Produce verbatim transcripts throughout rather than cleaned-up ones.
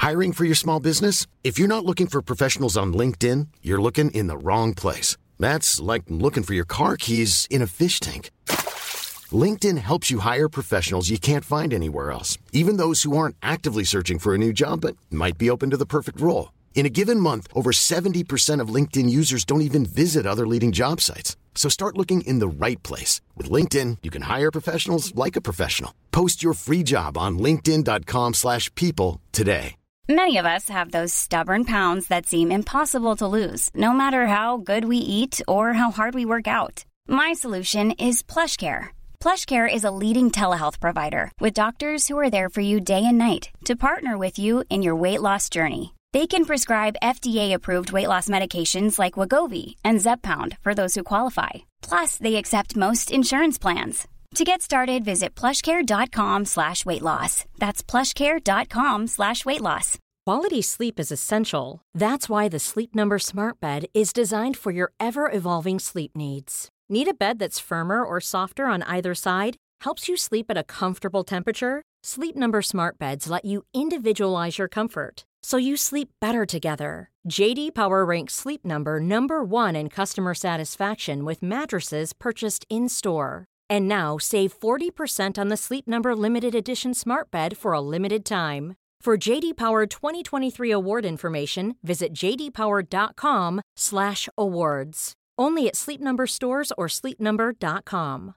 Hiring for your small business? If you're not looking for professionals on LinkedIn, you're looking in the wrong place. That's like looking for your car keys in a fish tank. LinkedIn helps you hire professionals you can't find anywhere else, even those who aren't actively searching for a new job but might be open to the perfect role. In a given month, over seventy percent of LinkedIn users don't even visit other leading job sites. So start looking in the right place. With LinkedIn, you can hire professionals like a professional. Post your free job on linkedin.com slash people today. Many of us have those stubborn pounds that seem impossible to lose, no matter how good we eat or how hard we work out. My solution is PlushCare. PlushCare is a leading telehealth provider with doctors who are there for you day and night to partner with you in your weight loss journey. They can prescribe F D A-approved weight loss medications like Wegovy and Zepbound for those who qualify. Plus, they accept most insurance plans. To get started, visit plushcare.com slash weight loss. That's plushcare.com slash weight loss. Quality sleep is essential. That's why the Sleep Number Smart Bed is designed for your ever-evolving sleep needs. Need a bed that's firmer or softer on either side? Helps you sleep at a comfortable temperature? Sleep Number Smart Beds let you individualize your comfort, so you sleep better together. J D Power ranks Sleep Number number one in customer satisfaction with mattresses purchased in-store. And now, save forty percent on the Sleep Number Limited Edition Smart Bed for a limited time. For J D Power twenty twenty-three award information, visit jdpower.com slash awards. Only at Sleep Number stores or sleep number dot com.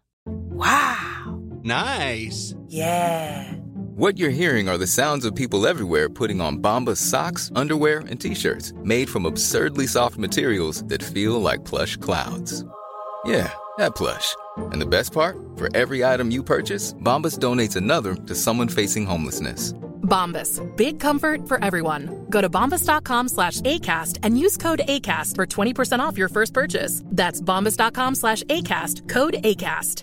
Wow. Nice. Yeah. What you're hearing are the sounds of people everywhere putting on Bombas socks, underwear, and T-shirts made from absurdly soft materials that feel like plush clouds. Yeah, that plush. And the best part? For every item you purchase, Bombas donates another to someone facing homelessness. Bombas. Big comfort for everyone. Go to bombas.com slash ACAST and use code ACAST for twenty percent off your first purchase. That's bombas.com slash ACAST. Code ACAST.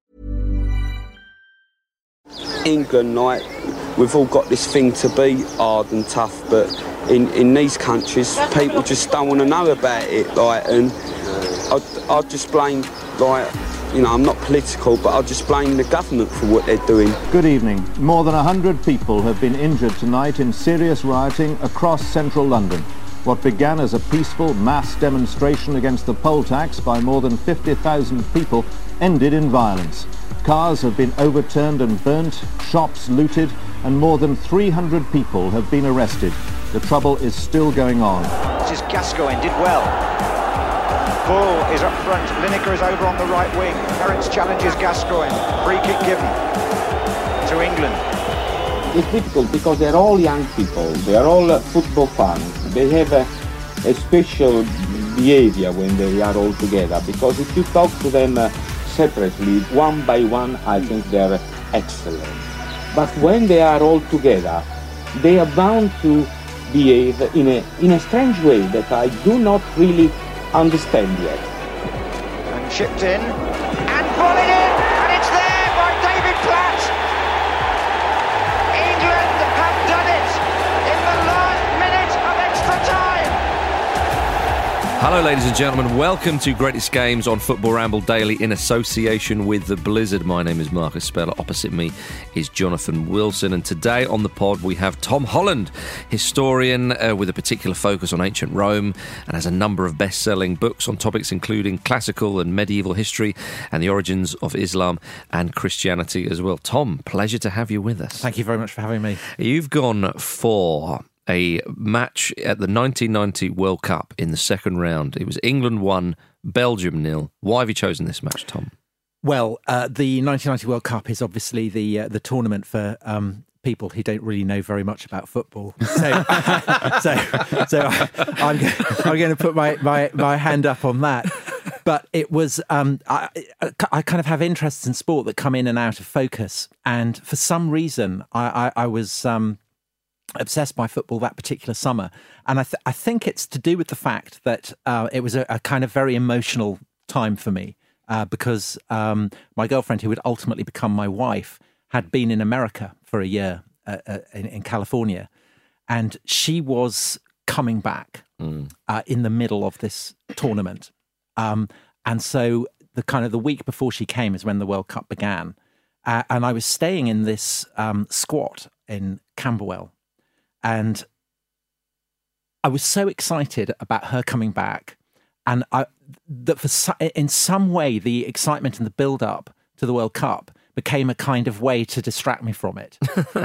England, like, we've all got this thing to be hard and tough, but in, in these countries, people just don't want to know about it, like, and I, I just blame, like, you know, I'm not political, but I just blame the government for what they're doing. Good evening. More than one hundred people have been injured tonight in serious rioting across central London. What began as a peaceful mass demonstration against the poll tax by more than fifty thousand people ended in violence. Cars have been overturned and burnt, shops looted, and more than three hundred people have been arrested. The trouble is still going on. This is Gascoigne, did well. Bull is up front, Lineker is over on the right wing. Terence challenges Gascoigne. Free kick given to England. It's difficult because they're all young people, they're all uh, football fans. They have a, a special behavior when they are all together, because if you talk to them uh, separately, one by one, I think they're excellent. But when they are all together, they are bound to behave in a, in a strange way that I do not really understand yet. And chipped in, and volleyed in, and it's there by David Platt. England have done it in the last minute of extra time. Hello ladies and gentlemen, welcome to Greatest Games on Football Ramble Daily in association with The Blizzard. My name is Marcus Speller, opposite me is Jonathan Wilson, and today on the pod we have Tom Holland, historian uh, with a particular focus on ancient Rome and has a number of best-selling books on topics including classical and medieval history and the origins of Islam and Christianity as well. Tom, pleasure to have you with us. Thank you very much for having me. You've gone for a match at the nineteen ninety World Cup in the second round. It was England one, Belgium nil. Why have you chosen this match, Tom? Well, uh, the nineteen ninety World Cup is obviously the uh, the tournament for um, people who don't really know very much about football. So, so, so I, I'm, I'm going to put my, my, my hand up on that. But it was, um, I, I kind of have interests in sport that come in and out of focus. And for some reason, I, I, I was um, obsessed by football that particular summer. And I, th- I think it's to do with the fact that uh, it was a, a kind of very emotional time for me. Uh, because um, my girlfriend, who would ultimately become my wife, had been in America for a year uh, uh, in, in California, and she was coming back mm. uh, in the middle of this tournament. Um, and so the kind of the week before she came is when the World Cup began, uh, and I was staying in this um, squat in Camberwell, and I was so excited about her coming back, and I, that for so- in some way the excitement and the build-up to the World Cup became a kind of way to distract me from it.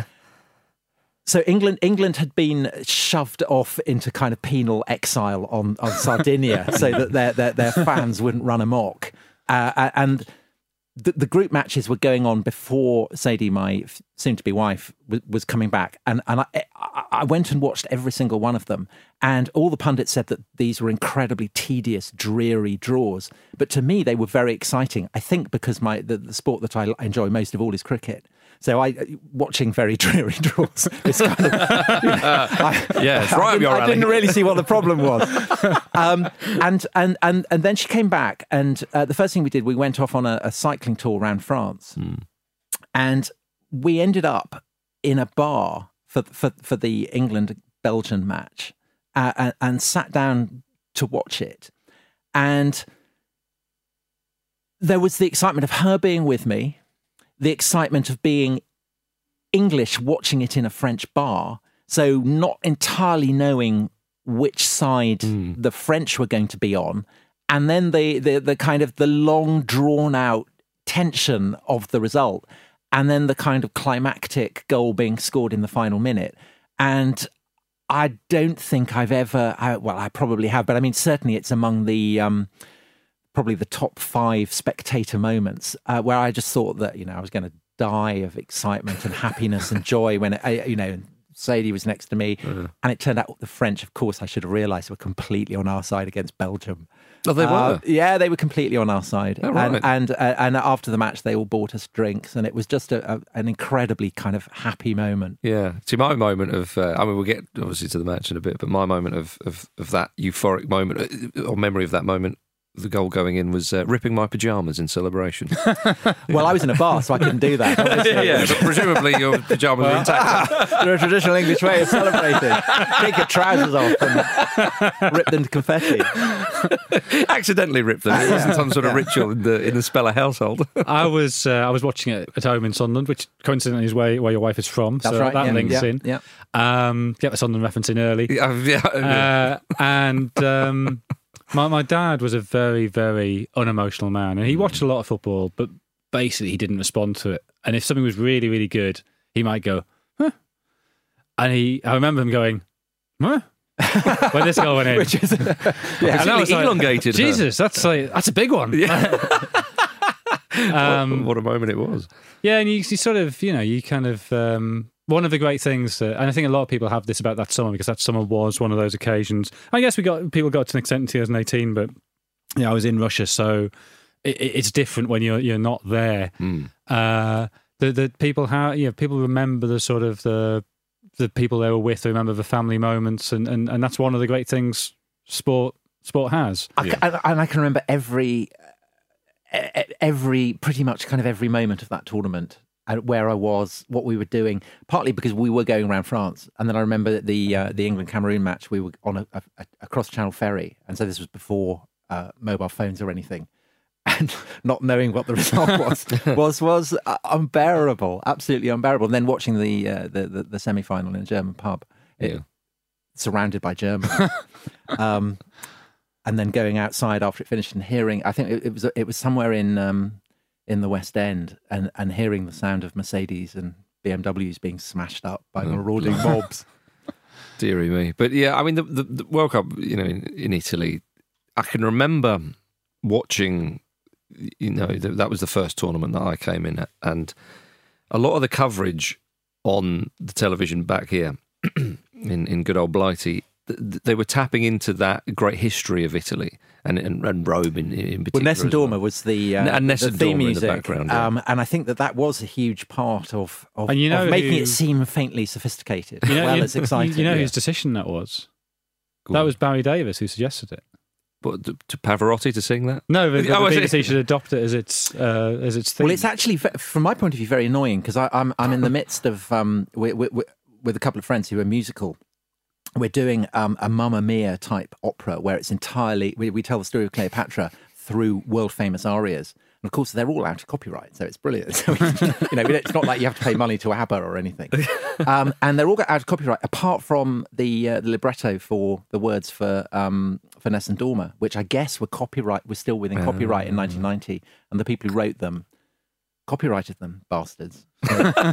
So England England had been shoved off into kind of penal exile on, on Sardinia so that their, their, their fans wouldn't run amok. Uh, and the, the group matches were going on before Sadie, my soon-to-be wife, was, was coming back. And, and I, I went and watched every single one of them. And all the pundits said that these were incredibly tedious, dreary draws. But to me, they were very exciting. I think because my the, the sport that I enjoy most of all is cricket. So I, watching very dreary draws, this kind of, you know, I, yeah, it's right up your alley. I didn't really see what the problem was. Um, and, and, and, and then she came back, and uh, the first thing we did, we went off on a, a cycling tour around France. Mm. And we ended up in a bar for, for, for the England-Belgian match uh, and, and sat down to watch it. And there was the excitement of her being with me, the excitement of being English watching it in a French bar, so not entirely knowing which side mm. the French were going to be on, and then the, the the kind of the long drawn out tension of the result, and then the kind of climactic goal being scored in the final minute. And I don't think I've ever, I, well, I probably have, but I mean, certainly it's among the um, probably the top five spectator moments uh, where I just thought that, you know, I was going to die of excitement and happiness and joy when, it, you know, Sadie was next to me. Uh-huh. And it turned out the French, of course, I should have realised, were completely on our side against Belgium. Oh, they were? Uh, yeah, they were completely on our side. Oh, right. And and, uh, and after the match, they all bought us drinks, and it was just a, a, an incredibly kind of happy moment. Yeah. See, my moment of, uh, I mean, we'll get obviously to the match in a bit, but my moment of, of, of that euphoric moment, or memory of that moment, the goal going in, was uh, ripping my pyjamas in celebration. Well, I was in a bar, so I couldn't do that. yeah, yeah, but presumably your pyjamas were intact. They're a traditional English way of celebrating. Take your trousers off and rip them to confetti. Accidentally ripped them. It wasn't some sort of Yeah. ritual in the in the Speller household. I was uh, I was watching it at home in Sunderland, which coincidentally is where, where your wife is from. That's so right. that yeah, links yeah, in. Yeah. Um, get the Sunderland reference in early. Yeah, yeah. Uh, and um, my my dad was a very, very unemotional man, and he watched a lot of football, but basically he didn't respond to it. And if something was really, really good, he might go, huh? And he, I remember him going, huh? When this goal went in, Which is, yeah, and I was like, elongated. Jesus, that's like, that's a big one. Yeah. um, what, what a moment it was. Yeah, and you, you sort of, you know, you kind of, um, one of the great things, uh, and I think a lot of people have this about that summer, because that summer was one of those occasions. I guess we got, people got to an extent in twenty eighteen, but you know, I was in Russia, so it, it's different when you're you're not there. Mm. Uh, the the people how you know, people remember the sort of the the people they were with, they remember the family moments, and, and, and that's one of the great things sport sport has. I, yeah. And I can remember every, every, pretty much kind of every moment of that tournament, and where I was, what we were doing, partly because we were going around France. And then I remember the uh, the England-Cameroon match, we were on a, a, a cross-channel ferry. And so this was before uh, mobile phones or anything. And not knowing what the result was was was unbearable, absolutely unbearable. And then watching the uh, the, the, the semi-final in a German pub, it, yeah. surrounded by Germans. um, and then going outside after it finished and hearing, I think it, it was it was somewhere in... Um, in the West End, and, and hearing the sound of Mercedes and B M Ws being smashed up by oh, marauding mobs. Deary me. But yeah, I mean, the, the, the World Cup, you know, in, in Italy, I can remember watching, you know, the, that was the first tournament that I came in at, and a lot of the coverage on the television back here in, in good old Blighty, they were tapping into that great history of Italy and and, and Rome in, in particular. Well, Nessun Dorma well. was the, uh, and the Nessun theme Dorma music, in the background, yeah. um, and I think that that was a huge part of, of, and you know of making who, it seem faintly sophisticated. You know, well, you, it's exciting. You know yeah. whose decision that was? Go that on. was Barry Davis who suggested it. But to, to Pavarotti to sing that? No, but, but oh, the B B C should adopt it as its uh, as its theme. Well, it's actually, from my point of view, very annoying, because I'm I'm in the midst of um, with, with, with a couple of friends who are musical. We're doing um, a Mamma Mia type opera where it's entirely, we, we tell the story of Cleopatra through world famous arias. And of course, they're all out of copyright, so it's brilliant. So, you know, it's not like you have to pay money to ABBA or anything. Um, and they're all out of copyright, apart from the uh, the libretto for the words for um, for Nessun Dorma, which I guess were copyright, were still within copyright in nineteen ninety, and the people who wrote them copyrighted them, bastards. So,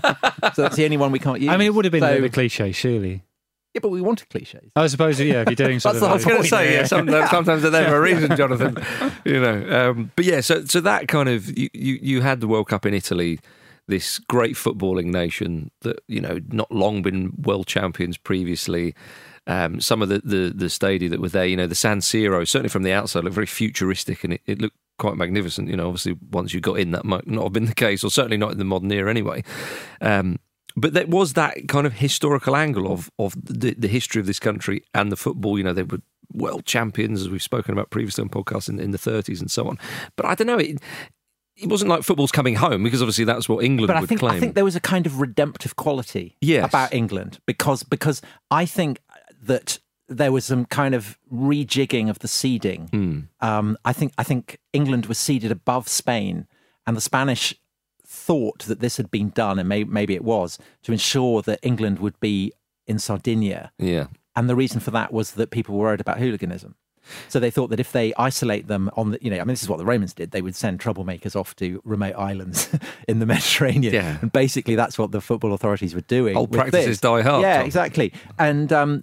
so that's the only one we can't use. I mean, it would have been so, a bit cliche, surely. Yeah, but we wanted cliches. I suppose, yeah, if you're doing something. That's what I was going to say. Yeah, yeah, sometimes, sometimes they're there for a reason, Jonathan. You know, um, but yeah. So, so that kind of you, you, you had the World Cup in Italy, this great footballing nation that you know not long been world champions previously. Um, some of the, the the stadia that were there, you know, the San Siro, certainly from the outside, looked very futuristic, and it, it looked quite magnificent. You know, obviously once you got in, that might not have been the case, or certainly not in the modern era anyway. Um, But there was that kind of historical angle of of the, the history of this country and the football. You know, they were world champions, as we've spoken about previously on podcasts, in, in the thirties and so on. But I don't know, it, it wasn't like football's coming home, because obviously that's what England but would I think, claim. I think there was a kind of redemptive quality yes. about England, because because I think that there was some kind of rejigging of the seeding. Mm. Um, I think I think England was seeded above Spain, and the Spanish thought that this had been done, and may, maybe it was, to ensure that England would be in Sardinia. Yeah. And the reason for that was that people were worried about hooliganism. So they thought that if they isolate them on the, you know, I mean, this is what the Romans did. They would send troublemakers off to remote islands in the Mediterranean. Yeah. And basically that's what the football authorities were doing. Old with practices this. die hard. Yeah, Tom. exactly. And, um,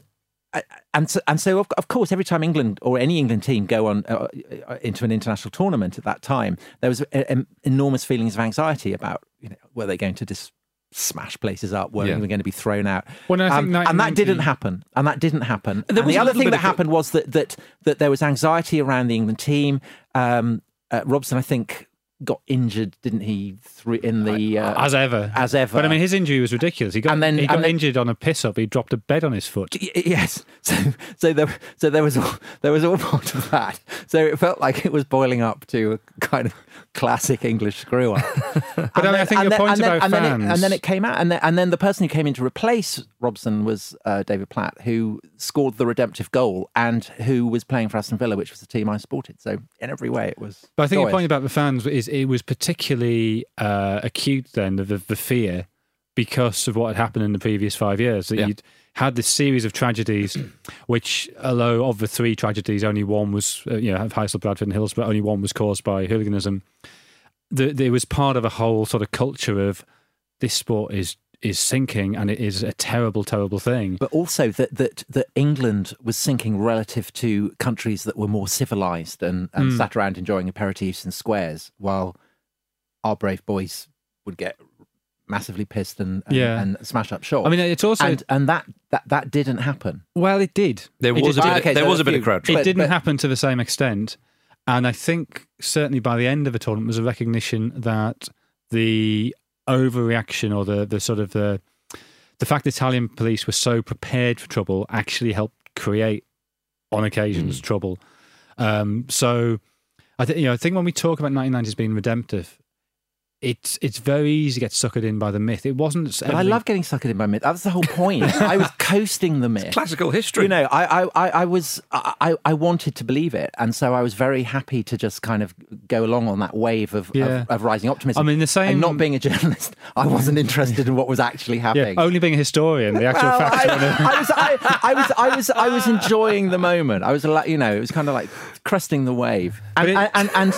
and so, and so, of, of course, every time England or any England team go on uh, into an international tournament at that time, there was a, a, enormous feelings of anxiety about, you know, were they going to just smash places up? Were Yeah. they going to be thrown out? Well, no, I think um, and that didn't nineteen ninety happen. And that didn't happen. And there And was the a other little thing bit that of- happened was that that that there was anxiety around the England team. Um, uh, Robson, I think, got injured, didn't he? Through in the uh, as ever, as ever. But I mean, his injury was ridiculous. He got And then- he got and then- injured on a piss up. He dropped a bed on his foot. Y- Yes, so so there so there was all, there was all part of that. So it felt like it was boiling up to a kind of classic English screw up. But I, mean, I think your then, point and then, about and then fans, it, and then it came out, and then, and then the person who came in to replace Robson was uh, David Platt, who scored the redemptive goal and who was playing for Aston Villa, which was the team I supported. So in every way, it was. But I think joyous. your point about the fans is it was particularly uh, acute then, the, the fear, because of what had happened in the previous five years. That Yeah. you'd had this series of tragedies, which, although of the three tragedies, only one was, uh, you know, Heysel, Bradford and Hillsborough, only one was caused by hooliganism. The, the, it was part of a whole sort of culture of this sport is is sinking, and it is a terrible, terrible thing. But also that that that England was sinking relative to countries that were more civilised and, and Mm. sat around enjoying aperitifs in squares, while our brave boys would get massively pissed and and, Yeah. and smash up shop. I mean, it's also and, and that, that that didn't happen. well, it did. There It was a did- bit. okay, there so was a a bit of few- crowd. It But- didn't but- happen to the same extent. And I think certainly by the end of the tournament was a recognition that the overreaction or the, the sort of the the fact that Italian police were so prepared for trouble actually helped create, on occasions, Mm. trouble. Um, so I think you know I think when we talk about nineteen nineties being redemptive, it's it's very easy to get suckered in by the myth. It wasn't. But I everything- love getting suckered in by myth. That was the whole point. I was coasting the myth. Classical history. You know, I, I, I, I was, I, I wanted to believe it, and so I was very happy to just kind of go along on that wave of, Yeah. of, of rising optimism. I mean, the same. And not being a journalist, I wasn't interested in what was actually yeah, happening. only being a historian, the actual Well, facts. I, weren't- I was, I, I was, I was, I was enjoying the moment. I was, like, you know, it was kind of like cresting the wave, and But it- and, and, and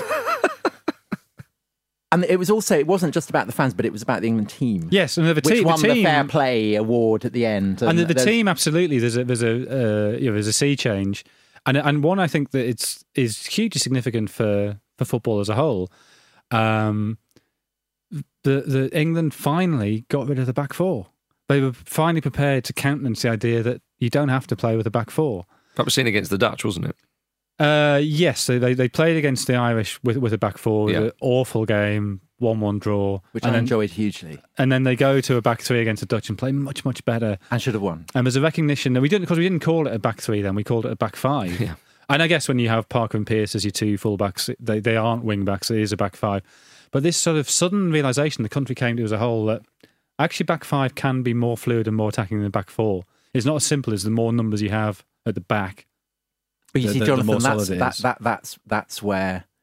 and it was also, it wasn't just about the fans, but it was about the England team. Yes, and the, Which team, won the team, the fair play award at the end, and the, the there's- team absolutely. There's a there's a uh, you know, there's a sea change, and and one I think that it's is hugely significant for, for football as a whole. Um, the the England finally got rid of the back four. They were finally prepared to countenance the idea that you don't have to play with a back four. That was seen against the Dutch, wasn't it? Uh, yes, they, they they played against the Irish with with a back four. Yeah. An awful game, one one draw, which and I then, enjoyed hugely, and then they go to a back three against the Dutch and play much much better. and should have won. And there's a recognition that we didn't, because we didn't call it a back three then, we called it a back five. Yeah. And I guess when you have Parker and Pearce as your two full backs, they, they aren't wing backs, it is a back five. But this sort of sudden realisation the country came to as a whole that actually back five can be more fluid and more attacking than back four. It's not as simple as the more numbers you have at the back. But you the- see, the- the more Jonathan, that's solid it that, is. that that's that's where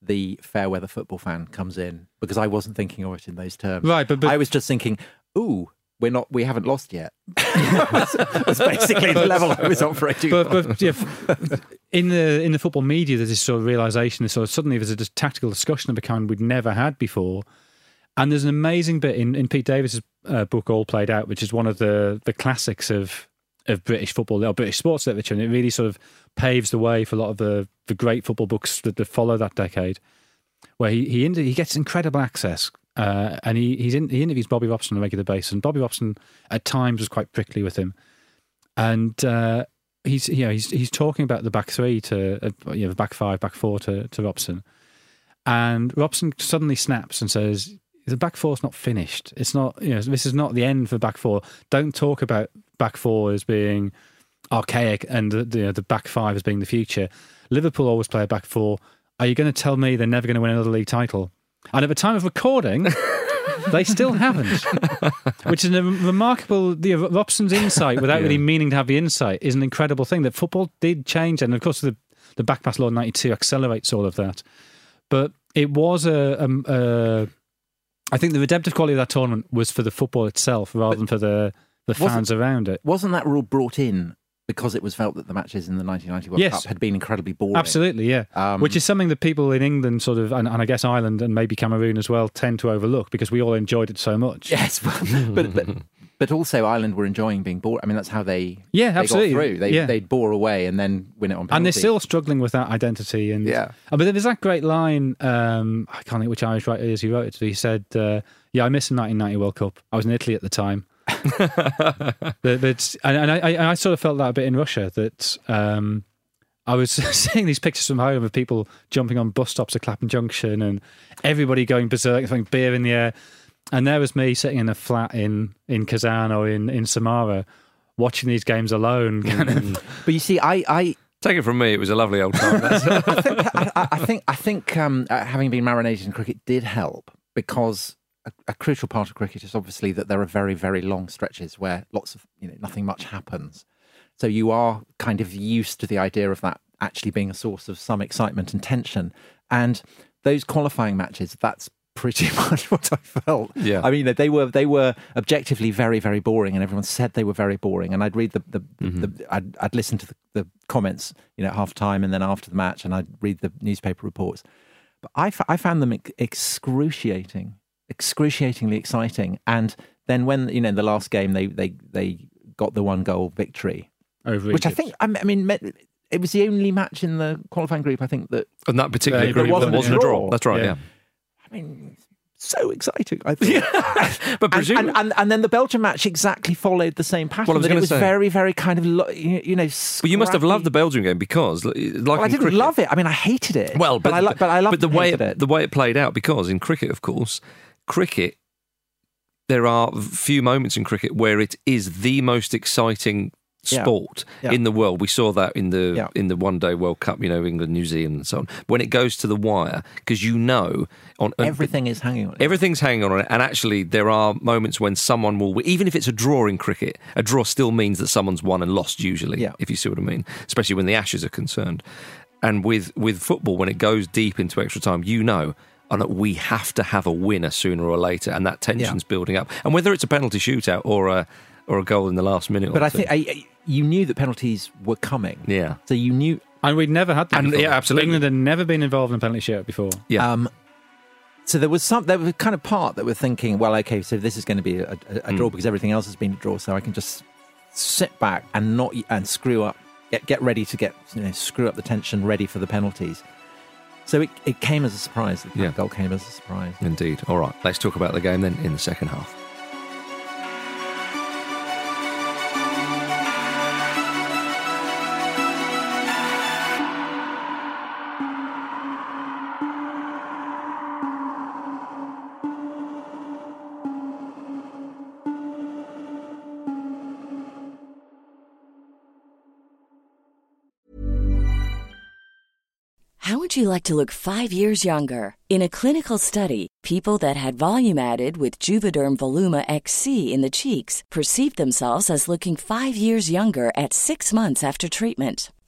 the fair weather football fan comes in, because I wasn't thinking of it in those terms. Right, but, but I was just thinking, ooh, we're not, we haven't lost yet. That's, that's basically the level I was operating. But, on. but yeah, in the in the football media, there's this sort of realization. Sort of suddenly, there's a just tactical discussion of a kind we'd never had before. And there's an amazing bit in, in Pete Davis's uh, book, All Played Out, which is one of the the classics of of British football or British sports literature, and it really sort of paves the way for a lot of the, the great football books that, that follow that decade, where he he, he gets incredible access, uh, and he he's in, he interviews Bobby Robson on a regular basis, and Bobby Robson at times was quite prickly with him, and uh, he's you know he's he's talking about the back three to uh, you know the back five, back four to to Robson, and Robson suddenly snaps and says, the back four's not finished. It's not, you know, this is not the end for back four. Don't talk about back four as being archaic and the, the, the back five as being the future. Liverpool always play a back four. Are you going to tell me they're never going to win another league title? And at the time of recording, they still haven't. Which is a remarkable, the Robson's insight, without yeah. really meaning to have the insight, is an incredible thing that football did change. And of course, the, the back pass law in ninety-two accelerates all of that. But it was a... a, a I think the redemptive quality of that tournament was for the football itself rather but than for the, the fans around it. Wasn't that rule brought in because it was felt that the matches in the nineteen ninety World yes. Cup had been incredibly boring? Absolutely, yeah. Um, Which is something that people in England sort of, and, and I guess Ireland and maybe Cameroon as well, tend to overlook because we all enjoyed it so much. Yes, but but, but also Ireland were enjoying being bored. I mean, that's how they, yeah, they absolutely. got through. They, yeah. They'd bore away and then win it on penalty. And they're still struggling with that identity. And yeah. But there's that great line, um, I can't think which Irish writer it is, he wrote it. He said, uh, yeah, I missed the nineteen ninety World Cup. I was in Italy at the time. That's, and and I, I sort of felt that a bit in Russia, that um, I was seeing these pictures from home of people jumping on bus stops at Clapham Junction and everybody going berserk, throwing beer in the air. And there was me sitting in a flat in, in Kazan or in, in Samara watching these games alone. Kind of. But you see, I... I Take it from me, it was a lovely old time. I think, I, I think, I think um, having been marinated in cricket did help, because a, a crucial part of cricket is obviously that there are very, very long stretches where lots of, you know, nothing much happens. So you are kind of used to the idea of that actually being a source of some excitement and tension. And those qualifying matches, that's pretty much what I felt. Yeah. I mean, they were they were objectively very, very boring, and everyone said they were very boring. And I'd read the, the, mm-hmm. the I'd, I'd listen to the, the comments, you know, at half time and then after the match, and I'd read the newspaper reports. But I, f- I found them ex- excruciating, excruciatingly exciting. And then when, you know, in the last game, they they they got the one goal victory, over which Egypt. I think, I mean, it was the only match in the qualifying group, I think, that and that particular uh, group wasn't, wasn't a draw. draw. That's right. Yeah. yeah. I mean, so exciting, I thought. Yeah. But presumably... and, and, and, and then the Belgian match exactly followed the same pattern. Well, I was that it was say... very, very kind of, you, you know, But you must have loved the Belgian game because, like, well, I didn't cricket... love it. I mean, I hated it. Well, but, but I, lo- but I loved but the way it, it. the way it played out, because in cricket, of course, cricket, there are few moments in cricket where it is the most exciting sport yeah. Yeah. in the world. We saw that in the yeah. in the one day World Cup, you know, England, New Zealand and so on. When it goes to the wire, because you know on everything is hanging on it. Everything's hanging on it. And actually there are moments when someone will, even if it's a draw in cricket, a draw still means that someone's won and lost usually, yeah. if you see what I mean, especially when the Ashes are concerned. And with, with football, when it goes deep into extra time, you know, and that we have to have a winner sooner or later, and that tension's yeah. building up. And whether it's a penalty shootout or a or a goal in the last minute, but or I two. think I, you knew that penalties were coming. Yeah, so you knew, and we'd never had them. And, yeah, absolutely. England had never been involved in a penalty shootout before. Yeah. Um, so there was some, there was kind of part that were thinking, well, okay, so this is going to be a, a, a draw mm. because everything else has been a draw, so I can just sit back and not and screw up, get get ready to get you know, screw up the tension, ready for the penalties. So it, it came as a surprise. The yeah. goal came as a surprise. Indeed. All right, let's talk about the game then in the second half. How would you like to look five years younger? In a clinical study, people that had volume added with Juvederm Voluma X C in the cheeks perceived themselves as looking five years younger at six months after treatment.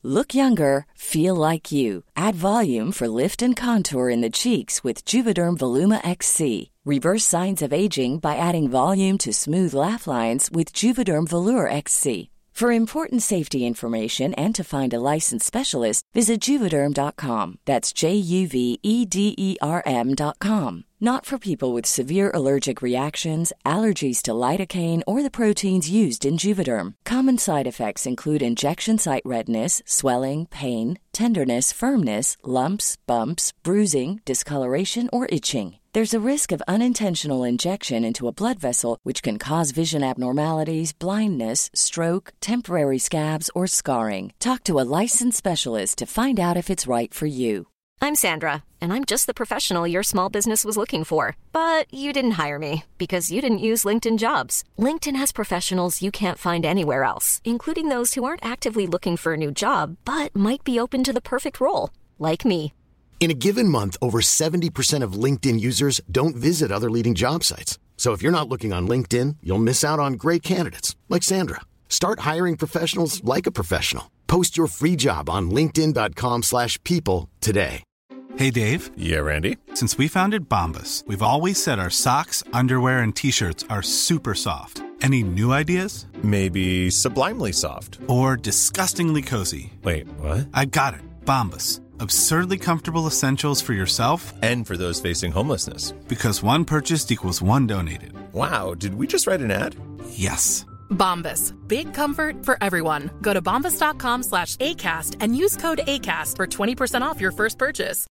Look younger, feel like you. Add volume for lift and contour in the cheeks with Juvederm Voluma X C. Reverse signs of aging by adding volume to smooth laugh lines with Juvederm Volure X C. For important safety information and to find a licensed specialist, visit Juvederm dot com. That's J U V E D E R M dot com. Not for people with severe allergic reactions, allergies to lidocaine, or the proteins used in Juvederm. Common side effects include injection site redness, swelling, pain, tenderness, firmness, lumps, bumps, bruising, discoloration, or itching. There's a risk of unintentional injection into a blood vessel, which can cause vision abnormalities, blindness, stroke, temporary scabs, or scarring. Talk to a licensed specialist to find out if it's right for you. I'm Sandra, and I'm just the professional your small business was looking for. But you didn't hire me because you didn't use LinkedIn Jobs. LinkedIn has professionals you can't find anywhere else, including those who aren't actively looking for a new job, but might be open to the perfect role, like me. In a given month, over seventy percent of LinkedIn users don't visit other leading job sites. So if you're not looking on LinkedIn, you'll miss out on great candidates like Sandra. Start hiring professionals like a professional. Post your free job on linkedin dot com slash people today. Hey, Dave. Yeah, Randy. Since we founded Bombas, we've always said our socks, underwear, and T-shirts are super soft. Any new ideas? Maybe sublimely soft. Or disgustingly cozy. Wait, what? I got it. Bombas. Absurdly comfortable essentials for yourself and for those facing homelessness. Because one purchased equals one donated. Wow, did we just write an ad? Yes. Bombas. Big comfort for everyone. Go to bombas dot com slash ACAST and use code ACAST for twenty percent off your first purchase.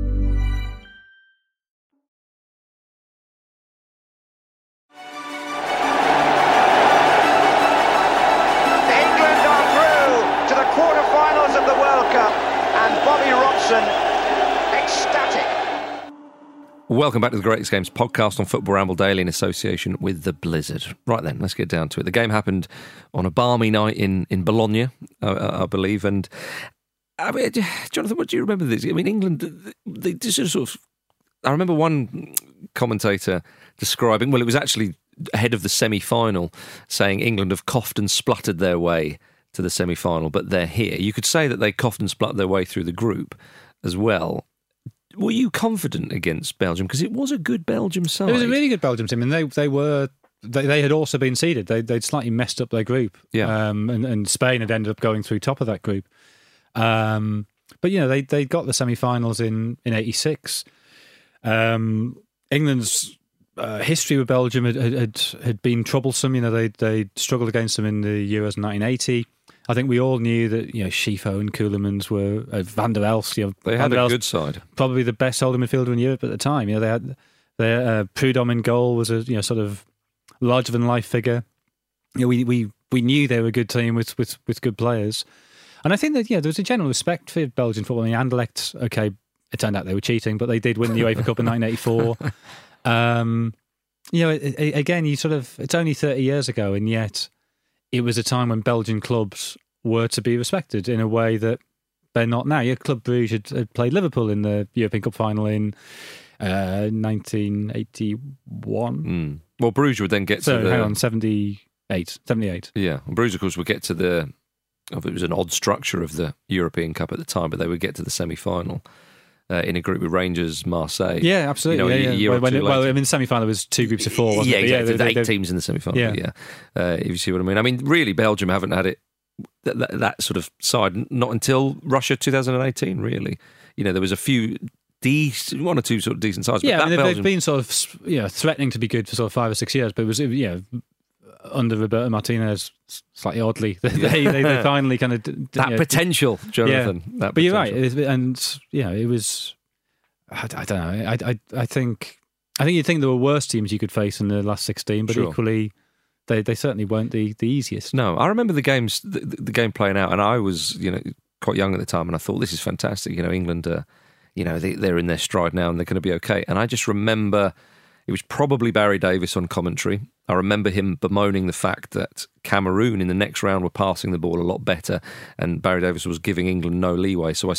England are through to the quarterfinals of the World Cup, and Bobby Robson ecstatic. Welcome back to the Greatest Games podcast on Football Ramble Daily in association with the Blizzard. Right then, let's get down to it. The game happened on a balmy night in, in Bologna, I, I believe. And I mean, Jonathan, what do you remember this? I mean, England, they just sort of... I remember one commentator describing, well, it was actually ahead of the semi-final, saying England have coughed and spluttered their way to the semi-final, but they're here. You could say that they coughed and spluttered their way through the group as well. Were you confident against Belgium? Because it was a good Belgium side. It was a really good Belgium team, and they they were they, they had also been seeded. They they'd slightly messed up their group, yeah. Um, and, and Spain had ended up going through top of that group. Um, but you know they they got the semi-finals in in eighty-six. Um, England's uh, history with Belgium had, had had been troublesome. You know they they struggled against them in the Euros in nineteen eighty. I think we all knew that, you know, Schifo and Keulemans were uh, Van der Elst. You know, they had a good side, probably the best holding midfielder in Europe at the time. You know, they had their uh, Prudhomme in goal was a you know sort of larger than life figure. You know, we we we knew they were a good team with with with good players, and I think that yeah, there was a general respect for Belgian football. I mean, Anderlecht, okay, it turned out they were cheating, but they did win the UEFA Cup in nineteen eighty-four. Um, you know, it, it, again, you sort of it's only thirty years ago, and yet it was a time when Belgian clubs were to be respected in a way that they're not now. Yeah, Club Brugge had, had played Liverpool in the European Cup final in uh, nineteen eighty-one. Mm. Well, Bruges would then get so, to the... hang on, seventy-eight. seventy-eight. Yeah, well, Bruges, of course, would get to the... Oh, it was an odd structure of the European Cup at the time, but they would get to the semi-final uh, in a group with Rangers, Marseille. Yeah, absolutely. You know, yeah, a yeah. year Well, or when two it, well, later. I mean, the semi-final was two groups of four, wasn't yeah, it? exactly. Yeah, they, eight they, teams in the semi-final, yeah. yeah. Uh, if you see what I mean. I mean, really, Belgium haven't had it, that, that, that sort of side, not until Russia two thousand eighteen, really. You know, there was a few... Decent, one or two sort of decent sides. Yeah, but I mean, that they've Belgium... been sort of you know, threatening to be good for sort of five or six years, but it was yeah under Roberto Martinez, slanty oddly, they they, they, they finally kind of that you know, potential, Jonathan. Yeah. That but potential. you're right, it, and yeah, it was. I, I don't know. I, I I think I think you'd think there were worse teams you could face in the last sixteen, but Sure. equally. They they certainly weren't the, the easiest. No, I remember the games, the, the game playing out, and I was, you know, quite young at the time, and I thought this is fantastic. You know, England, uh, you know, they, they're in their stride now, and they're going to be okay. And I just remember it was probably Barry Davis on commentary. I remember him bemoaning the fact that Cameroon in the next round were passing the ball a lot better, and Barry Davis was giving England no leeway. So I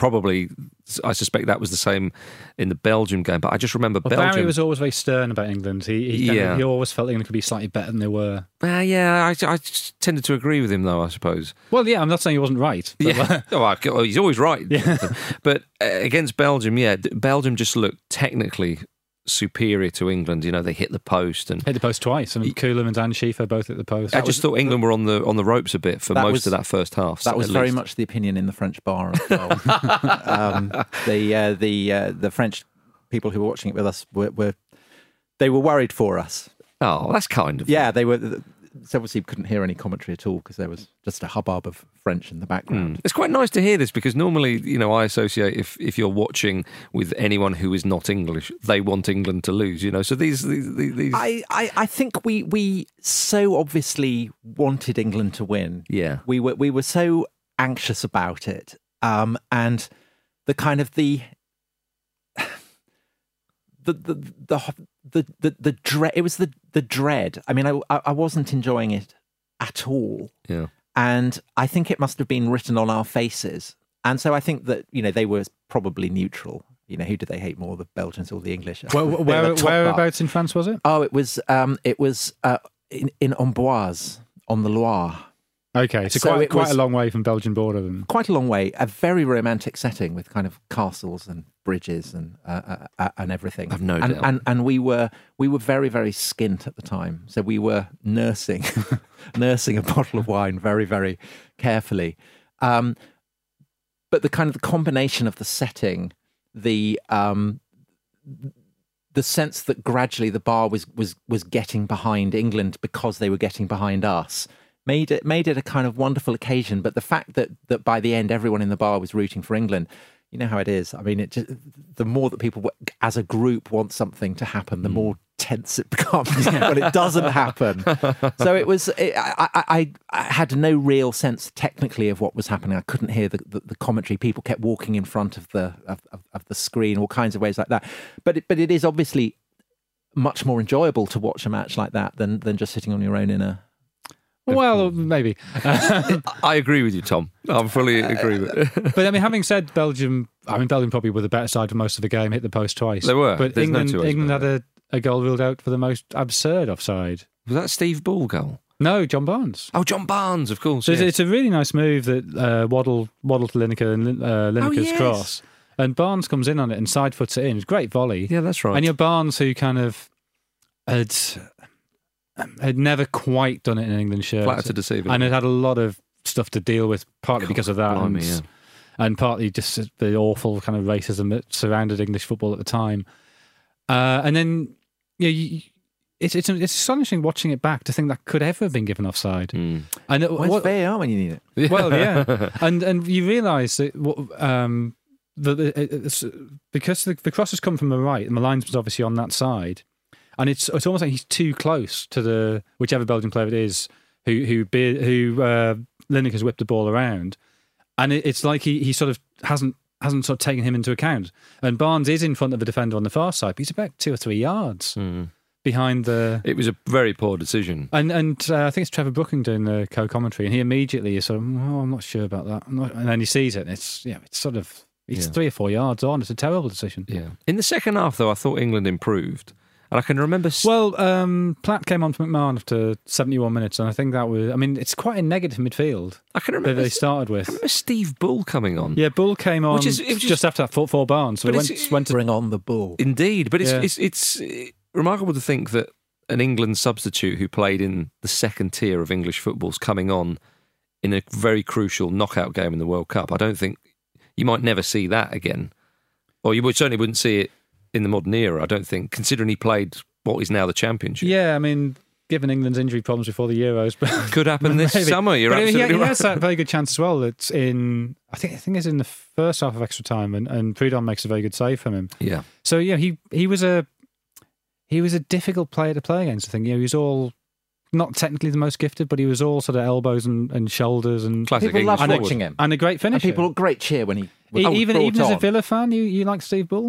probably, I suspect that was the same in the Belgium game. But I just remember well, Belgium. Barry was always very stern about England. He he, kind Yeah. of, he always felt England could be slightly better than they were. Uh, yeah, I, I just tended to agree with him, though, I suppose. Well, yeah, I'm not saying he wasn't right. But Yeah, oh, I- well, he's always right. Yeah. But uh, against Belgium, yeah, Belgium just looked technically superior to England. You know, they hit the post and hit the post twice. I mean, Koelemans and Schiefer both hit the post. I just thought England were on the on the ropes a bit for That most was- of that first half. That was at very least. much the opinion in the French bar as well. um, the uh, the uh, the French people who were watching it with us were, were they were worried for us. Oh, that's kind of yeah. They were. So obviously couldn't hear any commentary at all because there was just a hubbub of French in the background. Mm. It's quite nice to hear this because normally, you know, I associate if, if you're watching with anyone who is not English, they want England to lose, you know. So these... these, these... I, I, I think we we so obviously wanted England to win. Yeah. We were we were so anxious about it. Um, and the kind of the the the the the, the, the dread, it was the, the dread. I mean, I, I wasn't enjoying it at all. Yeah. And I think it must have been written on our faces. And so I think that, you know, they were probably neutral. You know, who did they hate more, the Belgians or the English? Where, They were where, the top whereabouts in France was it? Oh, it was um, it was uh, in, in Amboise on the Loire. Okay, so, So quite, it quite was- a long way from Belgian border. Then. Quite a long way. A very romantic setting with kind of castles and bridges and uh, uh, uh, and everything. I've no and, doubt. And and we were we were very very skint at the time, so we were nursing nursing a bottle of wine very very carefully. Um, but the kind of the combination of the setting, the um, the sense that gradually the bar was was was getting behind England because they were getting behind us. Made it made it a kind of wonderful occasion, but the fact that that by the end everyone in the bar was rooting for England, you know how it is. I mean, it just, the more that people as a group want something to happen, the more tense it becomes when it doesn't happen. So it was. It, I, I, I I had no real sense technically of what was happening. I couldn't hear the, the, the commentary. People kept walking in front of the of, of, of the screen, all kinds of ways like that. But it, but it is obviously much more enjoyable to watch a match like that than than just sitting on your own in a. Well, maybe. I agree with you, Tom. I fully agree with it. But I mean, having said Belgium, I mean, Belgium probably were the better side for most of the game, hit the post twice. They were. But There's no England, two ways England about had a, a goal ruled out for the most absurd offside. Was that Steve Bull goal? No, John Barnes. Oh, John Barnes, of course. So it's, yes. it's a really nice move that uh, Waddle Waddle to Lineker and uh, Lineker's Oh, yes. cross. And Barnes comes in on it and side foots it in. It's a great volley. Yeah, that's right. And you're Barnes who kind of had had never quite done it in an England shirt. Flattered to deceive him. And had had a lot of stuff to deal with, partly God, because of that. blimey, and, yeah. and partly just the awful kind of racism that surrounded English football at the time. Uh, and then, yeah, you, it's, it's it's astonishing watching it back to think that could ever have been given offside. Mm. And it, Where's what, V A R when you need it? well, yeah, and and you realise that what, um, the, the, it's, because the, the cross has come from the right, and the linesman's obviously on that side, and it's it's almost like he's too close to the whichever Belgian player it is who who be, who uh, Lineker's whipped the ball around, and it, it's like he, he sort of hasn't hasn't sort of taken him into account, and Barnes is in front of the defender on the far side, but he's about two or three yards. Mm. Behind the, it was a very poor decision, and and uh, I think it's Trevor Brooking doing the co-commentary, and he immediately is sort of, oh, I'm not sure about that, I'm not, and then he sees it, and it's yeah, it's sort of it's Yeah. three or four yards on. It's a terrible decision. Yeah. In the second half, though, I thought England improved, and I can remember. s- Well, um, Platt came on for McMahon after seventy-one minutes, and I think that was. I mean, it's quite a negative midfield. I can that remember they started with. I remember Steve Bull coming on. Yeah, Bull came on Which is- it was just, just- after that four, four Barnes. So But we it's- went, went to Bring on the Bull. Indeed, but it's Yeah. it's it's uh, remarkable to think that an England substitute who played in the second tier of English football's coming on in a very crucial knockout game in the World Cup. I don't think you might never see that again, or you would certainly wouldn't see it in the modern era. I don't think, considering he played what is now the Championship. Yeah, I mean, given England's injury problems before the Euros, but Could happen this maybe. summer. You're But he- absolutely he, right. has that very good chance as well. That's in, I think, I think it's in the first half of extra time, and, and Prudhomme makes a very good save from him. Yeah. So yeah, he he was a he was a difficult player to play against. I think you know, he was all not technically the most gifted, but he was all sort of elbows and, and shoulders and Classic People English love and a, watching him. and a great And finisher. people great cheer when he was E- even brought even as a on. Villa fan, you, you like Steve Bull?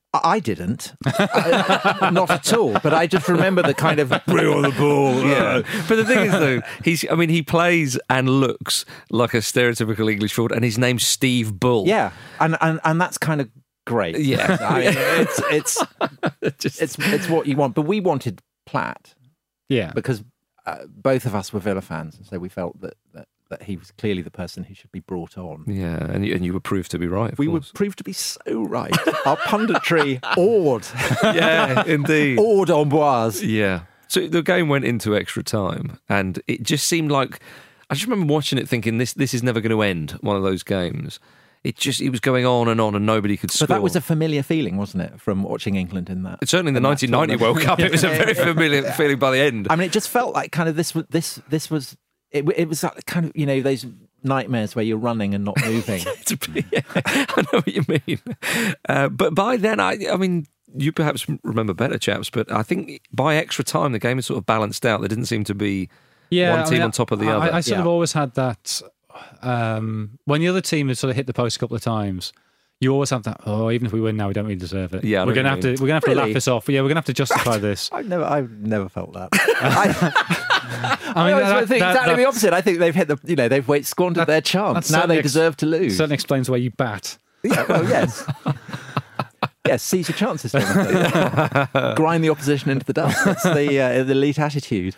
I didn't, I, not at all. But I just remember the kind of bring on the ball. Yeah, but the thing is, though, he's. I mean, he plays and looks like a stereotypical English forward, and his name's Steve Bull. Yeah, and and, and that's kind of great. Yeah, I mean, it's it's just... it's it's what you want. But we wanted Platt. Yeah, because uh, both of us were Villa fans, and so we felt that. that that he was clearly the person who should be brought on. Yeah, and you, and you were proved to be right, of We course. were proved to be so right. Our punditry awed. Yeah, indeed. Awed Amboise. Yeah. So the game went into extra time, and it just seemed like... I just remember watching it thinking, this this is never going to end, one of those games. It just it was going on and on, and nobody could score. But that was a familiar feeling, wasn't it, from watching England in that? Certainly in the nineteen ninety World Cup, it was a very familiar feeling by the end. I mean, it just felt like kind of this was... This, this was It, it was that kind of, you know, those nightmares where you're running and not moving. Yeah, I know what you mean. Uh, but by then, I, I mean, you perhaps remember better, chaps, but I think by extra time, the game had sort of balanced out. There didn't seem to be yeah, one I team mean, on top of the I, other. I, I sort yeah. of always had that, um, when the other team had sort of hit the post a couple of times, you always have that, oh, even if we win now, we don't really deserve it. Yeah, I know we're going to what have you to mean. we're going to have to Really? laugh this off. Yeah, we're going to have to justify this. I've never, I've never felt that. I, I mean, I that- think that- exactly that- the opposite. I think they've hit the, you know, they've wait, squandered their chance. That Now certainly they ex- deserve to lose. Certainly explains why you bat. Yeah, well, yes. Yes, seize your chances. Jonathan. Grind the opposition into the dust. That's the, uh, the elite attitude.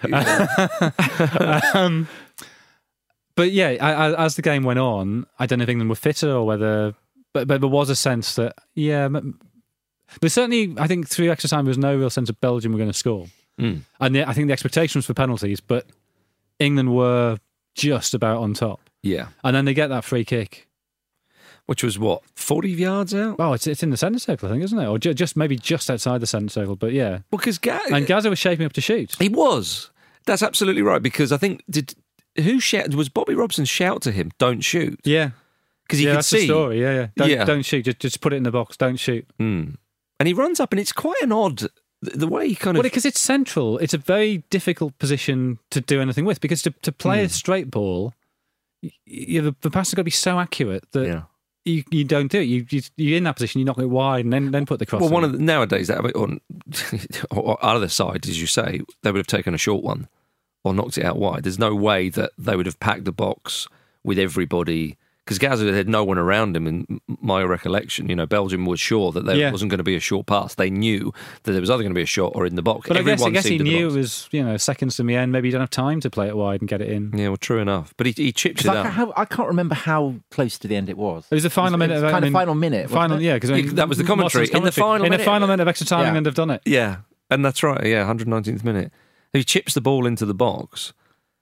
um, but yeah, I, I, as the game went on, I don't know if England were fitter or whether, but, but there was a sense that, yeah, m- there's certainly, I think through extra time, there was no real sense of Belgium were going to score. Mm. And the, I think the expectation was for penalties, but England were just about on top. Yeah. And then they get that free kick. Which was what, forty yards out? Oh, it's it's in the centre circle, I think, isn't it? Or ju- just maybe just outside the centre circle, but yeah. Well, because Ga- and Gaza was shaping up to shoot. He was. That's absolutely right, because I think, did who shout, was Bobby Robson shout to him, don't shoot? Yeah. Because he yeah, could that's see. the story, yeah, yeah. Don't, Yeah. don't shoot, just, just put it in the box, don't shoot. Mm. And he runs up, and it's quite an odd, the, the way he kind of... Well, because it's central, it's a very difficult position to do anything with, because to, to play Mm. a straight ball, y y the, the pass has got to be so accurate that Yeah. you, you don't do it. You, you, you're in that position, you knock it wide and then, then put the cross Well, in. one of the, nowadays, that on, on either side, as you say, they would have taken a short one or knocked it out wide. There's no way that they would have packed the box with everybody, because Gaza had no one around him. In my recollection, you know, Belgium was sure that there Yeah. wasn't going to be a short pass. They knew that there was either going to be a shot or in the box. But I guess, I Everyone guess he seemed to the knew it box. was, you know, seconds to the end. Maybe you don't have time to play it wide and get it in. Yeah, well, true enough. But he, he chips it I, up. can't- how, I can't remember how close to the end it was. It was the final It minute. was of, kind I of mean, final minute. wasn't Final, it? yeah, because Yeah, that was the commentary. In the final in minute- the final minute of extra time, Yeah. England have done it. Yeah, and that's right. Yeah, one hundred nineteenth minute. He chips the ball into the box.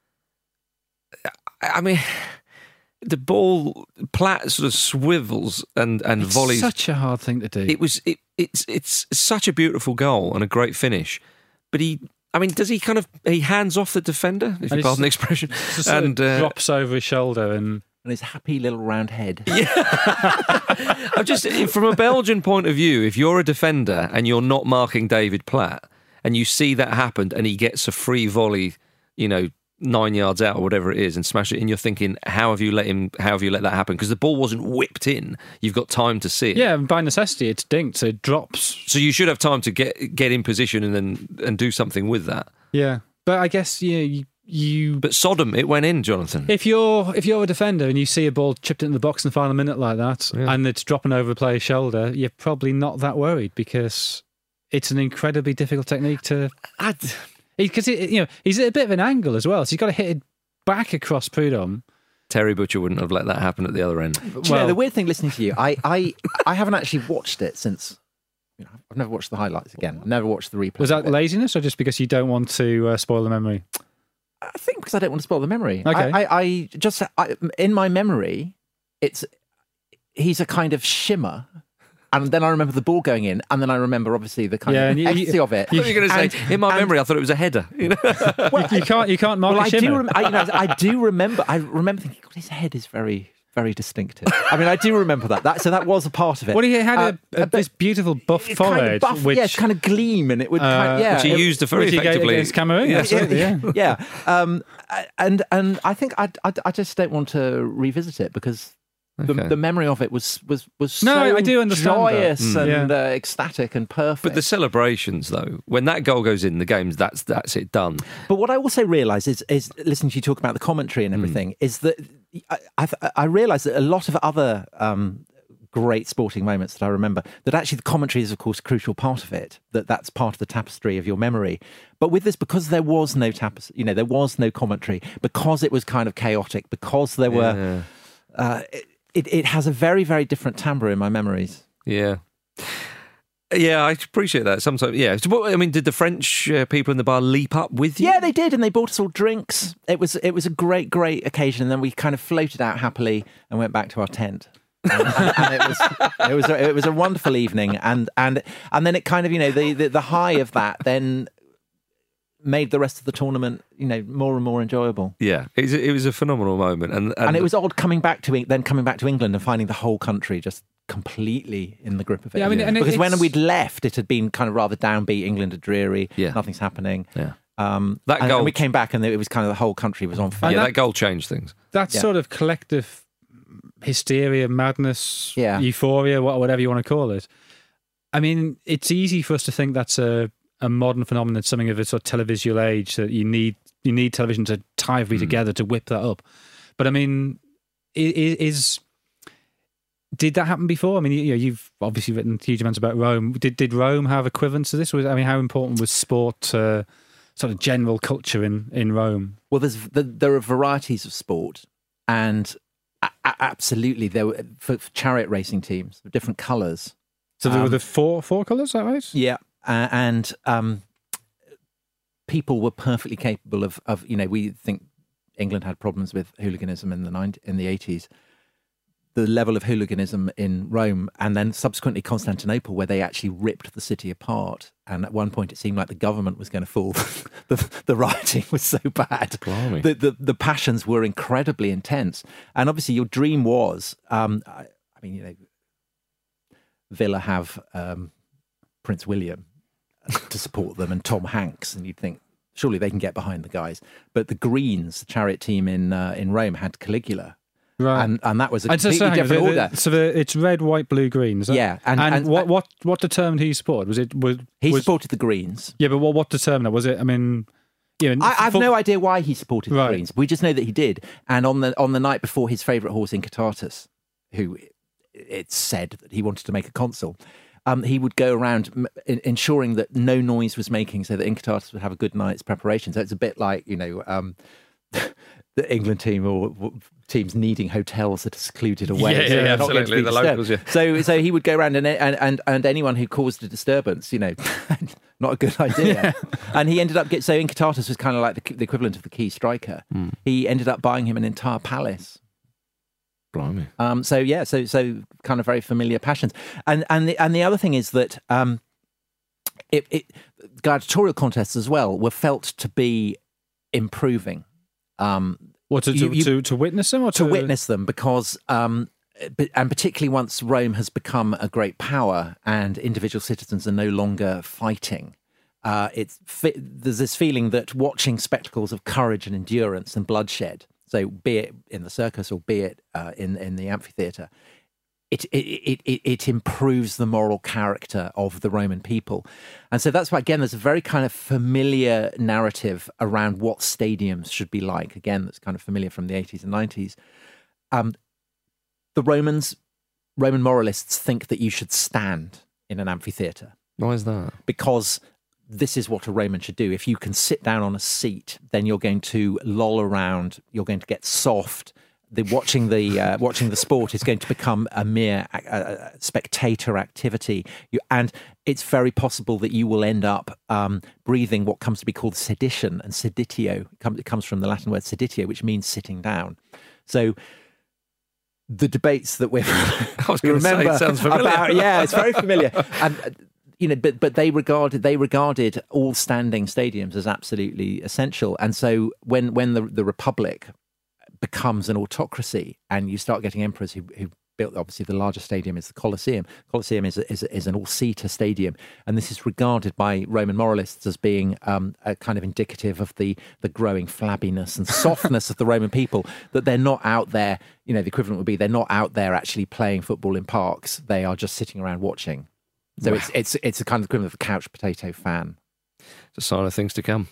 I I mean, the ball, Platt sort of swivels and, and It's volleys. such a hard thing to do. It was it, it's it's such a beautiful goal and a great finish, but he. I mean, does he kind of he hands off the defender, if And you it's- pardon the expression, Just sort of and uh, drops over his shoulder and And his happy little round head. I'm just from a Belgian point of view, if you're a defender and you're not marking David Platt, and you see that happen, and he gets a free volley, you know, nine yards out or whatever it is, and smash it, and you're thinking, how have you let him? How have you let that happen? Because the ball wasn't whipped in. You've got time to see it. yeah, and by necessity, it's dinked, so it drops. So you should have time to get get in position and then and do something with that. Yeah, but I guess yeah, you, you. But Sodom, it went in, Jonathan. If you're if you're a defender and you see a ball chipped into the box in the final minute like that, Yeah. and it's dropping over a player's shoulder, you're probably not that worried because it's an incredibly difficult technique to. Because you know he's at a bit of an angle as well, so he's got to hit it back across Prudhomme. Terry Butcher wouldn't have let that happen at the other end. Do you know, the weird thing listening to you, I, I, I haven't actually watched it since. You know, I've never watched the highlights again. I've never watched the replay. Was that of it. laziness or just because you don't want to uh, spoil the memory? I think because I don't want to spoil the memory. Okay. I, I, I just I, in my memory, it's he's a kind of shimmer. And then I remember the ball going in, and then I remember obviously the kind Yeah, of and you- ecstasy you- of it. I thought you were going to say, And- in my and- memory, I thought it was a header. You know? Well, you, you can't you can't mark well, a I do, shimmer. rem- I, you know, I do remember. I remember thinking, God, his head is very, very distinctive. I mean, I do remember that. That so that was a part of it. Well, he had Uh, a, a, this beautiful buff it's forehead, kind of buff, which yeah, it's kind of gleam, and it would, kind uh, of, yeah, Which he it- used very which he gave effectively. against Cameroon. Yeah. Absolutely, yeah. yeah. Um, and and I think I, I, I just don't want to revisit it because the, Okay. the memory of it was was was No, so I- I do understand that. joyous Mm. and Yeah. uh, ecstatic and perfect. But the celebrations, though, when that goal goes in, the game's that's that's it done. But what I also realise is, is listening to you talk about the commentary and everything, is that I, I, I realise that a lot of other um, great sporting moments that I remember, that actually the commentary is, of course, a crucial part of it, that that's part of the tapestry of your memory. But with this, because there was no tapestry, you know, there was no commentary, because it was kind of chaotic, because there were... Yeah. Uh, it, it, it has a very, very different timbre in my memories. Yeah. Yeah, I appreciate that. Sometimes, yeah. So what- I mean, did the French uh, people in the bar leap up with you? Yeah, they did, and they bought us all drinks. It was it was a great, great occasion. And then we kind of floated out happily and went back to our tent. and, and it was it was a, it was a wonderful evening, and and and then it kind of, you know, the, the the high of that then made the rest of the tournament, you know, more and more enjoyable. Yeah, it was, it was a phenomenal moment, and and, And it was odd coming back to then coming back to England and finding the whole country just completely in the grip of it. Yeah, I mean, and because when it's- we'd left, it had been kind of rather downbeat. England are dreary. Yeah. Nothing's happening. Yeah. Um, That and, goal- and we came back, and it was kind of the whole country was on fire. yeah, that goal changed things. That Yeah. sort of collective hysteria, madness, Yeah. euphoria, wha- whatever you want to call it. I mean, it's easy for us to think that's a, a modern phenomenon, something of a sort of televisual age, that you need you need television to tie everybody together to whip that up. But I mean, i- i- is did that happen before? I mean, you, you know, you've obviously written huge amounts about Rome. Did did Rome have equivalents to this? Was I mean, how important was sport to sort of general culture in, in Rome? Well, there's the, there are varieties of sport, and a- a- absolutely there were for, for chariot racing teams, different colours. So there were Um, the four four colours, is that right? Yeah, uh, and um, people were perfectly capable of, of, you know, we think England had problems with hooliganism in the ninety, in the eighties. The level of hooliganism in Rome, and then subsequently Constantinople, where they actually ripped the city apart. And at one point, it seemed like the government was going to fall. the, the rioting was so bad. Blimey. The, the the passions were incredibly intense. And obviously, your dream was, um, I, I mean, you know, Villa have um, Prince William to support them and Tom Hanks, and you'd think surely they can get behind the guys. But the Greens, the chariot team in uh, in Rome, had Caligula. Right. And and that was a And so, completely so hang on, different the- the- order. So the, it's red, white, blue, green. Is that? Yeah, and- and, and- what what what determined who you supported? Was it was He was, supported the Greens. Yeah, but what what determined that? Was it? I mean, you know, I, I have for- no idea why he supported the Right. Greens. We just know that he did. And on the on the night before, his favourite horse, Incitatus, who it's said that he wanted to make a consul, um, he would go around m- in, ensuring that no noise was making, so that Incitatus would have a good night's preparation. So it's a bit like, you know, um, the England team or w- teams needing hotels that are secluded away. Yeah, so yeah, they're not going to absolutely, be the disturbed. locals, yeah. So so he would go around and and and, and anyone who caused a disturbance, you know, not a good idea. And he ended up get so Incitatus was kind of like the, the equivalent of the key striker. Mm. He ended up buying him an entire palace. Blimey. Um, so yeah, so so kind of very familiar passions. And and the and the other thing is that um, it, it gladiatorial contests as well were felt to be improving. Um, What to you- to, you- to to witness them or to to, witness them, because um, but- and particularly once Rome has become a great power and individual citizens are no longer fighting, uh, it's fi- there's this feeling that watching spectacles of courage and endurance and bloodshed, so be it in the circus or be it uh, in in the amphitheatre, it, it it it it improves the moral character of the Roman people. And so that's why, again, there's a very kind of familiar narrative around what stadiums should be like. Again, that's kind of familiar from the eighties and nineties. Um, the Romans, Roman moralists think that you should stand in an amphitheatre. Why is that? Because this is what a Roman should do. If you can sit down on a seat, then you're going to loll around, you're going to get soft. The watching the uh, watching the sport is going to become a mere uh, uh, spectator activity, you, and it's very possible that you will end up um, breathing what comes to be called sedition, and seditio it comes, it comes from the Latin word seditio, which means sitting down. So the debates that we're I was we going to say, remember it sounds familiar. about, yeah, it's very familiar, and uh, you know, but but they regarded they regarded all standing stadiums as absolutely essential, and so when when the the Republic becomes an autocracy and you start getting emperors who, who built, obviously the largest stadium is the Colosseum. Colosseum is, a, is, a, is an all-seater stadium, and this is regarded by Roman moralists as being um, a kind of indicative of the, the growing flabbiness and softness of the Roman people, that they're not out there, you know, the equivalent would be they're not out there actually playing football in parks, they are just sitting around watching. So wow. it's, it's, it's a kind of equivalent of a couch potato fan. It's a sign of things to come.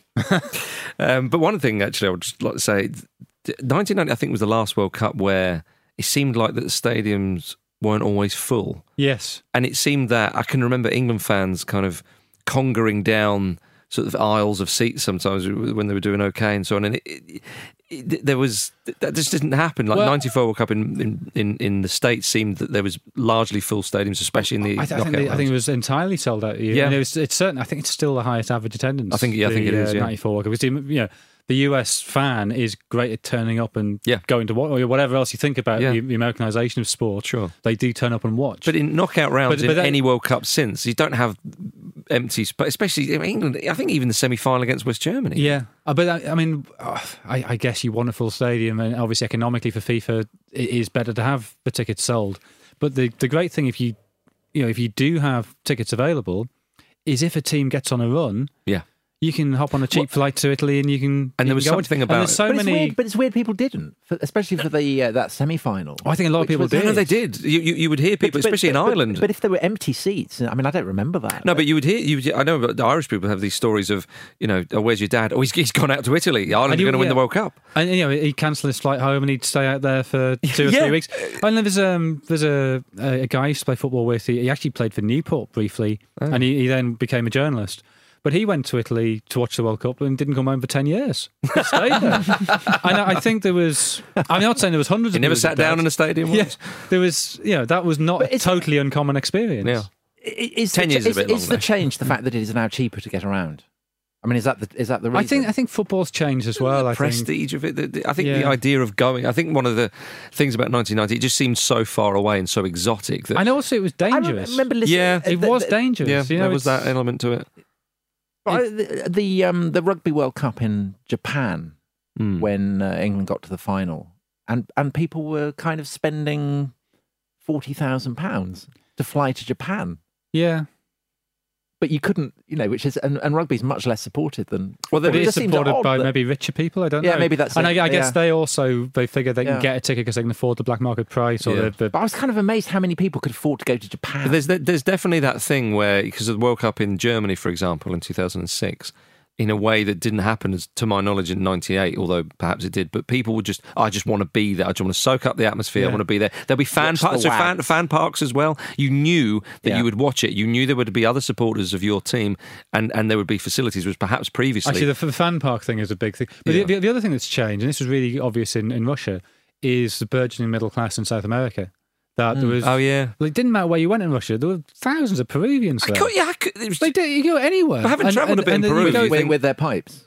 um, but one thing, actually, I would just like to say, nineteen ninety, I think, was the last World Cup where it seemed like that the stadiums weren't always full. Yes. And it seemed that, I can remember England fans kind of congering down sort of aisles of seats sometimes when they were doing okay and so on. And it, it, it, there was, that just didn't happen. Like well, ninety-four World Cup in, in, in, in the States seemed that there was largely full stadiums, especially in the I, th- I, think, the, I think it was entirely sold out. Yeah. And it was, it's certain, I think it's still the highest average attendance. I think, yeah, I think the, it is, yeah. ninety-four World Cup. Because, you know, the U S fan is great at turning up and yeah. going to watch, or whatever else you think about yeah. the, the Americanization of sport. Sure. They do turn up and watch. But in knockout rounds but, in but that, any World Cup since, you don't have empty space, especially in England. I think even the semi-final against West Germany. Yeah. Uh, but I, I mean, uh, I, I guess you want a full stadium, and obviously economically for FIFA, it is better to have the tickets sold. But the, the great thing, if you, you know, if you do have tickets available, is if a team gets on a run, yeah. you can hop on a cheap what? flight to Italy and you can. And you there was can go something and about. There's so but, many... it's weird, but it's weird people didn't, for, especially for the uh, that semi-final. I think a lot of people was, did. No, they did. You, you, you would hear people, but, especially but, in but, Ireland. But, but if there were empty seats, I mean, I don't remember that. No, but you would hear. You would, I know the Irish people have these stories of, you know, oh, where's your dad? Oh, he's, he's gone out to Italy. Ireland are going to yeah. win the World Cup. And you know, he'd cancel his flight home and he'd stay out there for two or yeah. three weeks. And there's um there's a a guy I used to play football with. He, he actually played for Newport briefly, oh. and he, he then became a journalist. But he went to Italy to watch the World Cup and didn't come home for ten years. He stayed there. And I think there was, I'm not saying there was hundreds he of never sat down in a stadium once? Yeah, there was, you know, that was not a totally uncommon experience. Yeah. Is ten the, years is, is a bit is long, the though. change the fact that it is now cheaper to get around? I mean, is that the, is that the reason? I think I think football's changed as well. The I prestige think. of it. The, the, I think Yeah. the idea of going. I think one of the things about nineteen ninety, it just seemed so far away and so exotic. That, And also it was I dangerous. remember listening. Yeah. It the- was the- dangerous. yeah, you know, there was it's- that element to it. But I- the the, um, the Rugby World Cup in Japan, Mm. when uh, England got to the final, and and people were kind of spending forty thousand pounds to fly to Japan. Yeah. But you couldn't, you know, which is and, and rugby's much less supported than. Well, it it is just seems supported odd by that- maybe richer people. I don't Yeah, know. maybe that's And it, I, I guess yeah. they also they figure they can Yeah. get a ticket because they can afford the black market price or Yeah. the, the But I was kind of amazed how many people could afford to go to Japan. But there's there's definitely that thing where, because of the World Cup in Germany, for example, in two thousand six, in a way that didn't happen, as to my knowledge, in ninety-eight, although perhaps it did. But people would just, I just want to be there. I just want to soak up the atmosphere. Yeah. I want to be there. There'll be fan Watch the parks, so fan, wags. fan parks as well. You knew that Yeah. you would watch it. You knew there would be other supporters of your team, and, and there would be facilities, which perhaps previously. Actually, the, the fan park thing is a big thing. But Yeah. the, the other thing that's changed, and this was really obvious in, in Russia, is the burgeoning middle class in South America. That there was, oh yeah, well, it didn't matter where you went in Russia. There were thousands of Peruvians I there. could, yeah, I could, it was, They did. You go anywhere. I haven't And- travelled a and- bit in and then Peru. you go- You with, think- with their pipes.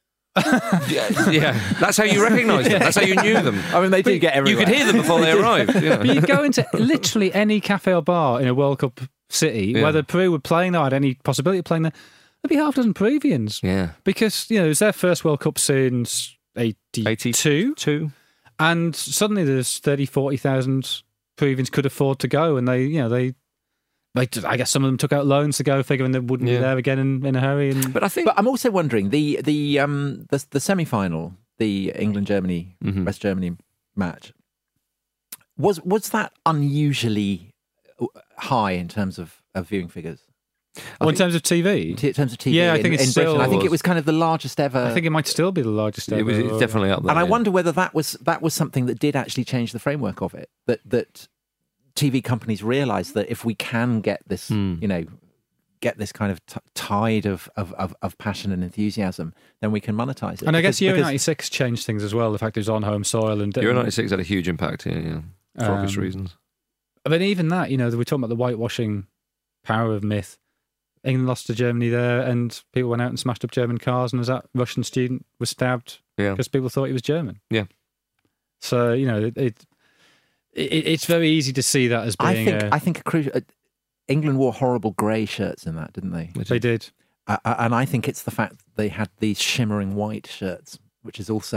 yeah, yeah, that's how you recognised them. That's how you knew them. I mean, they do get You everywhere. could hear them before they arrived. Yeah. But you go into literally any cafe or bar in a World Cup city, Yeah. whether Peru were playing there, had any possibility of playing there, there'd be half a dozen Peruvians. Yeah. Because, you know, it was their first World Cup since eighty-two. Two. And suddenly there's thirty, forty thousand Peruvians could afford to go. And they, you know, they, they, I guess some of them took out loans to go, figuring they wouldn't Yeah. be there again in, in a hurry. And But I think But I'm also wondering the the um the, the semi final, the England Germany Mhm. West Germany match. Was was that unusually high in terms of, of viewing figures? well, in terms of T V, In terms of T V, Yeah, I in, think it's in still- Britain, I think it was. was kind of the largest ever. I think it might still be the largest ever. it was it's definitely up there. and I yeah. wonder whether that was that was something that did actually change the framework of it. That that T V companies realised that if we can get this, Hmm. you know, get this kind of t- tide of, of, of, of passion and enthusiasm, then we can monetize it. And I guess Because- Euro because- ninety-six changed things as well. The fact it was on home soil and Euro ninety-six had a huge impact here, yeah, for obvious Um, reasons. But even that, you know, we're talking about the whitewashing power of myth. England lost to Germany there, and people went out and smashed up German cars, and as that Russian student was stabbed Yeah. because people thought he was German. Yeah. So you know, it, it, it it's very easy to see that as I being. think a, I think a crucial. Uh, England wore horrible grey shirts in that, didn't they? they did. Uh, and I think it's the fact that they had these shimmering white shirts, which is also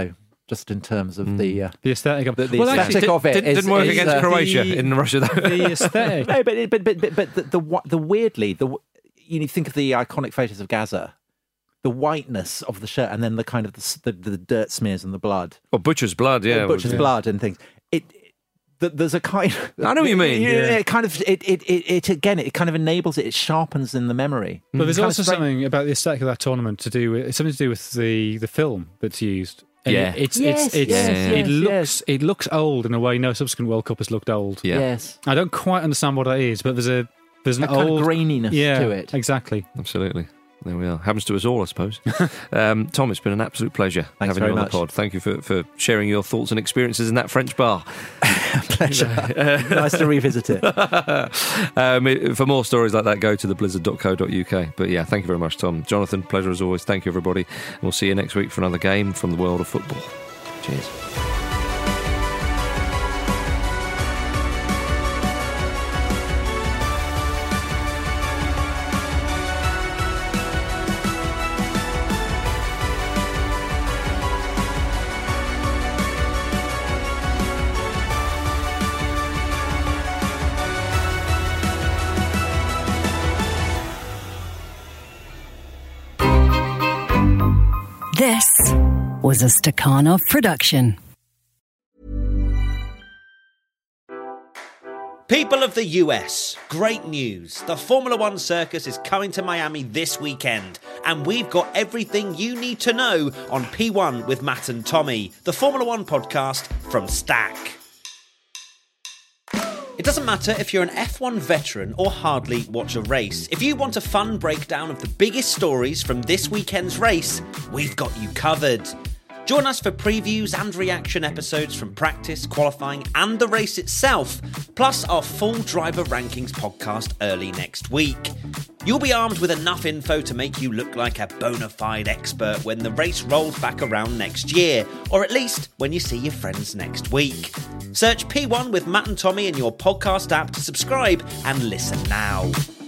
just in terms of mm. the uh, the aesthetic of the, the well, aesthetic actually, of it. Did, is, didn't work is, against uh, Croatia the, in Russia, though. The aesthetic. No, but but but but, but the, the the weirdly the you think of the iconic photos of Gaza. The whiteness of the shirt, and then the kind of the, the, the dirt smears and the blood. Or butcher's blood, yeah. Butcher's yeah. blood and things. It, it there's a kind. Of, I know what you mean. It, yeah. it kind of it, it it it again. It kind of enables it. It sharpens in the memory. But there's kind also of straight... something about the aesthetic of that tournament to do with it's something to do with the, the film that's used. And yeah, it, it's yes, it's it's yes, it yes, looks yes. it looks old in a way no subsequent World Cup has looked old. Yeah. Yes, I don't quite understand what that is, but there's a there's an a old kind of graininess yeah, to it. Exactly. Absolutely. There we are. Happens to us all, I suppose. um, Tom, it's been an absolute pleasure Thanks having very you on much. the pod. Thank you for, for sharing your thoughts and experiences in that French bar. Pleasure. Nice to revisit it. um, for more stories like that, go to the blizzard dot co dot uk. But yeah, thank you very much, Tom. Jonathan, pleasure as always. Thank you, everybody. And we'll see you next week for another game from the world of football. Cheers. This was a Stakhanov production. People of the U S, great news. The Formula One circus is coming to Miami this weekend, and we've got everything you need to know on P one with Matt and Tommy, the Formula One podcast from Stack. It doesn't matter if you're an F one veteran or hardly watch a race. If you want a fun breakdown of the biggest stories from this weekend's race, we've got you covered. Join us for previews and reaction episodes from practice, qualifying and the race itself, plus our full driver rankings podcast early next week. You'll be armed with enough info to make you look like a bona fide expert when the race rolls back around next year, or at least when you see your friends next week. Search P one with Matt and Tommy in your podcast app to subscribe and listen now.